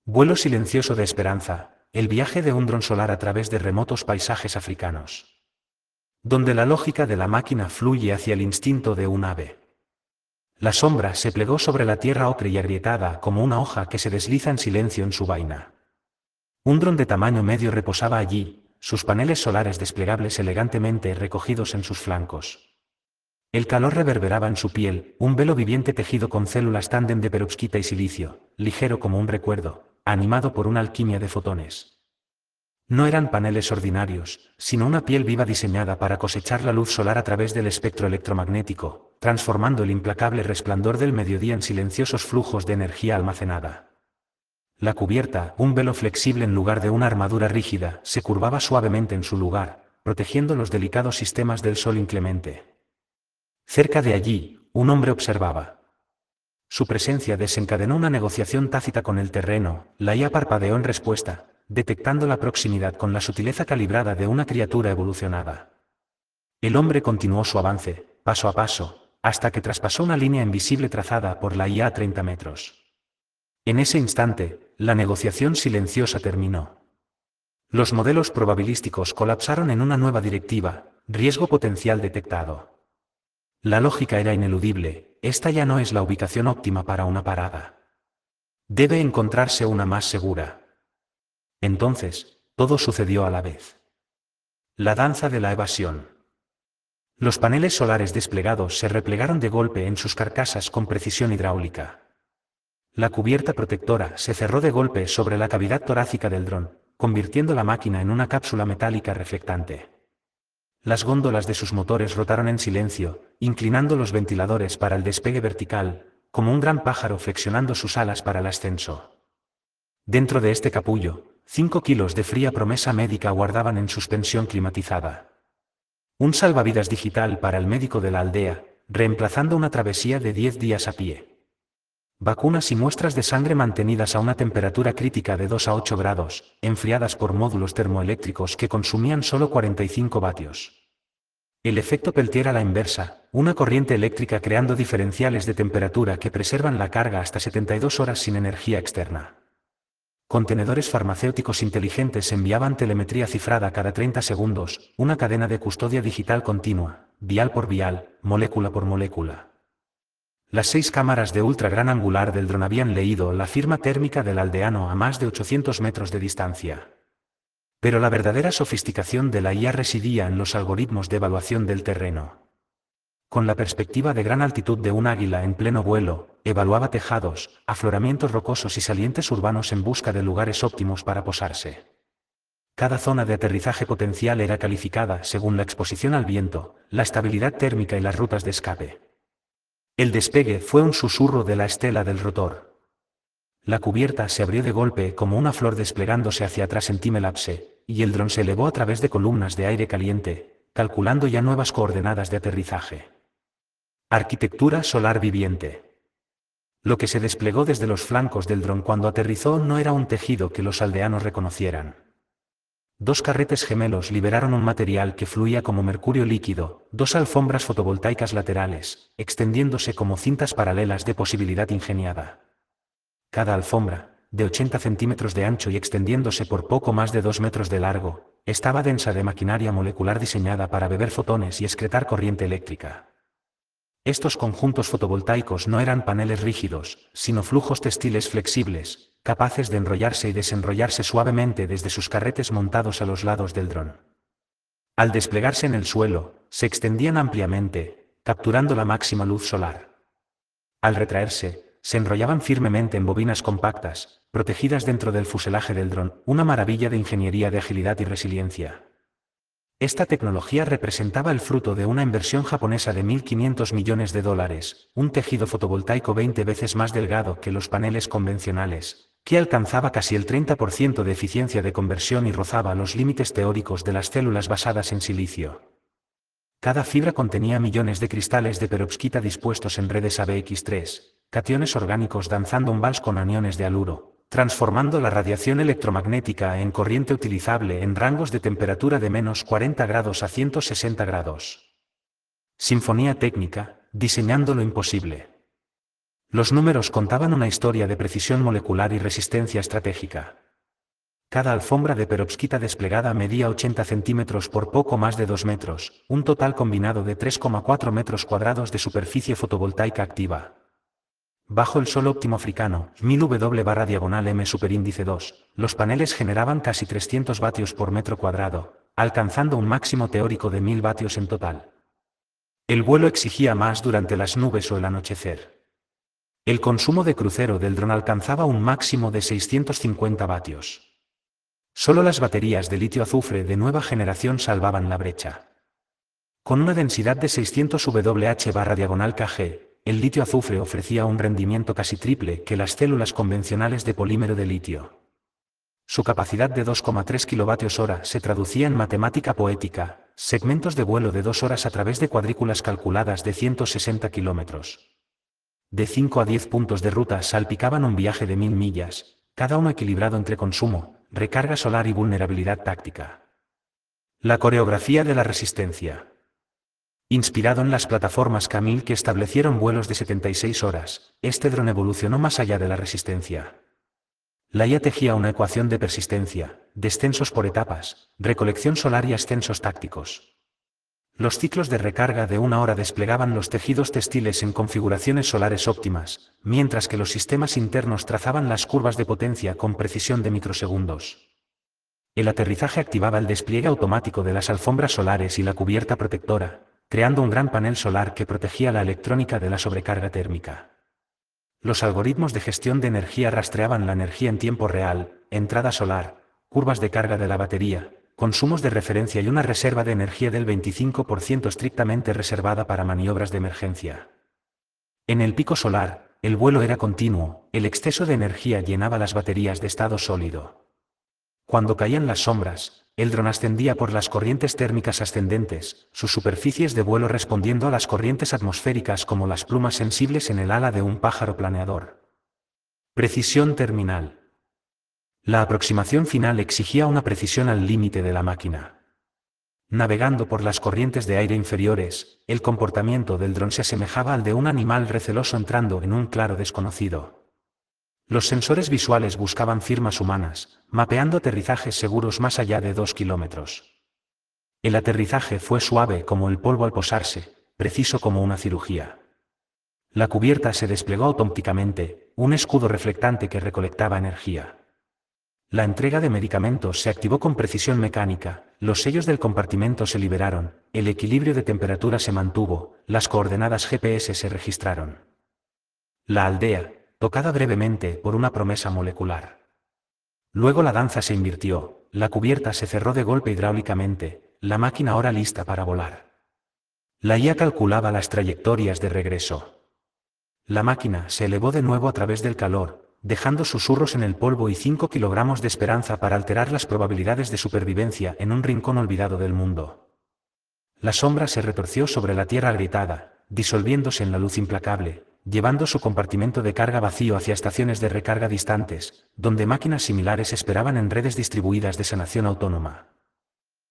Vuelo silencioso de esperanza, el viaje de un dron solar a través de remotos paisajes africanos. Donde la lógica de la máquina fluye hacia el instinto de un ave. La sombra se plegó sobre la tierra ocre y agrietada como una hoja que se desliza en silencio en su vaina. Un dron de tamaño medio reposaba allí, sus paneles solares desplegables elegantemente recogidos en sus flancos. El calor reverberaba en su piel, un velo viviente tejido con células tándem de perovskita y silicio, ligero como un recuerdo, animado por una alquimia de fotones. No eran paneles ordinarios, sino una piel viva diseñada para cosechar la luz solar a través del espectro electromagnético, transformando el implacable resplandor del mediodía en silenciosos flujos de energía almacenada. La cubierta, un velo flexible en lugar de una armadura rígida, se curvaba suavemente en su lugar, protegiendo los delicados sistemas del sol inclemente. Cerca de allí, un hombre observaba. Su presencia desencadenó una negociación tácita con el terreno, la IA parpadeó en respuesta, detectando la proximidad con la sutileza calibrada de una criatura evolucionada. El hombre continuó su avance, paso a paso, hasta que traspasó una línea invisible trazada por la IA a 30 metros. En ese instante, la negociación silenciosa terminó. Los modelos probabilísticos colapsaron en una nueva directiva, riesgo potencial detectado. La lógica era ineludible, esta ya no es la ubicación óptima para una parada. Debe encontrarse una más segura. Entonces, todo sucedió a la vez. La danza de la evasión. Los paneles solares desplegados se replegaron de golpe en sus carcasas con precisión hidráulica. La cubierta protectora se cerró de golpe sobre la cavidad torácica del dron, convirtiendo la máquina en una cápsula metálica reflectante. Las góndolas de sus motores rotaron en silencio, inclinando los ventiladores para el despegue vertical, como un gran pájaro flexionando sus alas para el ascenso. Dentro de este capullo, 5 kilos de fría promesa médica guardaban en suspensión climatizada. Un salvavidas digital para el médico de la aldea, reemplazando una travesía de 10 días a pie. Vacunas y muestras de sangre mantenidas a una temperatura crítica de 2 a 8 grados, enfriadas por módulos termoeléctricos que consumían solo 45 vatios. El efecto Peltier a la inversa, una corriente eléctrica creando diferenciales de temperatura que preservan la carga hasta 72 horas sin energía externa. Contenedores farmacéuticos inteligentes enviaban telemetría cifrada cada 30 segundos, una cadena de custodia digital continua, vial por vial, molécula por molécula. Las 6 cámaras de ultra gran angular del dron habían leído la firma térmica del aldeano a más de 800 metros de distancia. Pero la verdadera sofisticación de la IA residía en los algoritmos de evaluación del terreno. Con la perspectiva de gran altitud de un águila en pleno vuelo, evaluaba tejados, afloramientos rocosos y salientes urbanos en busca de lugares óptimos para posarse. Cada zona de aterrizaje potencial era calificada según la exposición al viento, la estabilidad térmica y las rutas de escape. El despegue fue un susurro de la estela del rotor. La cubierta se abrió de golpe como una flor desplegándose hacia atrás en timelapse, y el dron se elevó a través de columnas de aire caliente, calculando ya nuevas coordenadas de aterrizaje. Arquitectura solar viviente. Lo que se desplegó desde los flancos del dron cuando aterrizó no era un tejido que los aldeanos reconocieran. 2 carretes gemelos liberaron un material que fluía como mercurio líquido, 2 alfombras fotovoltaicas laterales, extendiéndose como cintas paralelas de posibilidad ingeniada. Cada alfombra, de 80 centímetros de ancho y extendiéndose por poco más de 2 metros de largo, estaba densa de maquinaria molecular diseñada para beber fotones y excretar corriente eléctrica. Estos conjuntos fotovoltaicos no eran paneles rígidos, sino flujos textiles flexibles, capaces de enrollarse y desenrollarse suavemente desde sus carretes montados a los lados del dron. Al desplegarse en el suelo, se extendían ampliamente, capturando la máxima luz solar. Al retraerse, se enrollaban firmemente en bobinas compactas, protegidas dentro del fuselaje del dron, una maravilla de ingeniería de agilidad y resiliencia. Esta tecnología representaba el fruto de una inversión japonesa de $1.500 millones, un tejido fotovoltaico 20 veces más delgado que los paneles convencionales, que alcanzaba casi el 30% de eficiencia de conversión y rozaba los límites teóricos de las células basadas en silicio. Cada fibra contenía millones de cristales de perovskita dispuestos en redes ABX3, cationes orgánicos danzando un vals con aniones de haluro, transformando la radiación electromagnética en corriente utilizable en rangos de temperatura de menos 40 grados a 160 grados. Sinfonía técnica, diseñando lo imposible. Los números contaban una historia de precisión molecular y resistencia estratégica. Cada alfombra de perovskita desplegada medía 80 centímetros por poco más de 2 metros, un total combinado de 3,4 metros cuadrados de superficie fotovoltaica activa. Bajo el sol óptimo africano, 1000 W/M superíndice 2, los paneles generaban casi 300 vatios por metro cuadrado, alcanzando un máximo teórico de 1000 vatios en total. El vuelo exigía más durante las nubes o el anochecer. El consumo de crucero del dron alcanzaba un máximo de 650 vatios. Solo las baterías de litio-azufre de nueva generación salvaban la brecha. Con una densidad de 600 Wh/kg, el litio-azufre ofrecía un rendimiento casi triple que las células convencionales de polímero de litio. Su capacidad de 2,3 kWh se traducía en matemática poética, segmentos de vuelo de 2 horas a través de cuadrículas calculadas de 160 kilómetros. De 5 a 10 puntos de ruta salpicaban un viaje de 1000 millas, cada uno equilibrado entre consumo, recarga solar y vulnerabilidad táctica. La coreografía de la resistencia. Inspirado en las plataformas Camil que establecieron vuelos de 76 horas, este dron evolucionó más allá de la resistencia. La IA tejía una ecuación de persistencia, descensos por etapas, recolección solar y ascensos tácticos. Los ciclos de recarga de 1 hora desplegaban los tejidos textiles en configuraciones solares óptimas, mientras que los sistemas internos trazaban las curvas de potencia con precisión de microsegundos. El aterrizaje activaba el despliegue automático de las alfombras solares y la cubierta protectora, creando un gran panel solar que protegía la electrónica de la sobrecarga térmica. Los algoritmos de gestión de energía rastreaban la energía en tiempo real, entrada solar, curvas de carga de la batería, consumos de referencia y una reserva de energía del 25% estrictamente reservada para maniobras de emergencia. En el pico solar, el vuelo era continuo, el exceso de energía llenaba las baterías de estado sólido. Cuando caían las sombras, el dron ascendía por las corrientes térmicas ascendentes, sus superficies de vuelo respondiendo a las corrientes atmosféricas como las plumas sensibles en el ala de un pájaro planeador. Precisión terminal. La aproximación final exigía una precisión al límite de la máquina. Navegando por las corrientes de aire inferiores, el comportamiento del dron se asemejaba al de un animal receloso entrando en un claro desconocido. Los sensores visuales buscaban firmas humanas, mapeando aterrizajes seguros más allá de 2 kilómetros. El aterrizaje fue suave como el polvo al posarse, preciso como una cirugía. La cubierta se desplegó automáticamente, un escudo reflectante que recolectaba energía. La entrega de medicamentos se activó con precisión mecánica, los sellos del compartimento se liberaron, el equilibrio de temperatura se mantuvo, las coordenadas GPS se registraron. La aldea, tocada brevemente por una promesa molecular. Luego la danza se invirtió, la cubierta se cerró de golpe hidráulicamente, la máquina ahora lista para volar. La IA calculaba las trayectorias de regreso. La máquina se elevó de nuevo a través del calor, dejando susurros en el polvo y 5 kilogramos de esperanza para alterar las probabilidades de supervivencia en un rincón olvidado del mundo. La sombra se retorció sobre la tierra agrietada, disolviéndose en la luz implacable, llevando su compartimento de carga vacío hacia estaciones de recarga distantes, donde máquinas similares esperaban en redes distribuidas de sanación autónoma.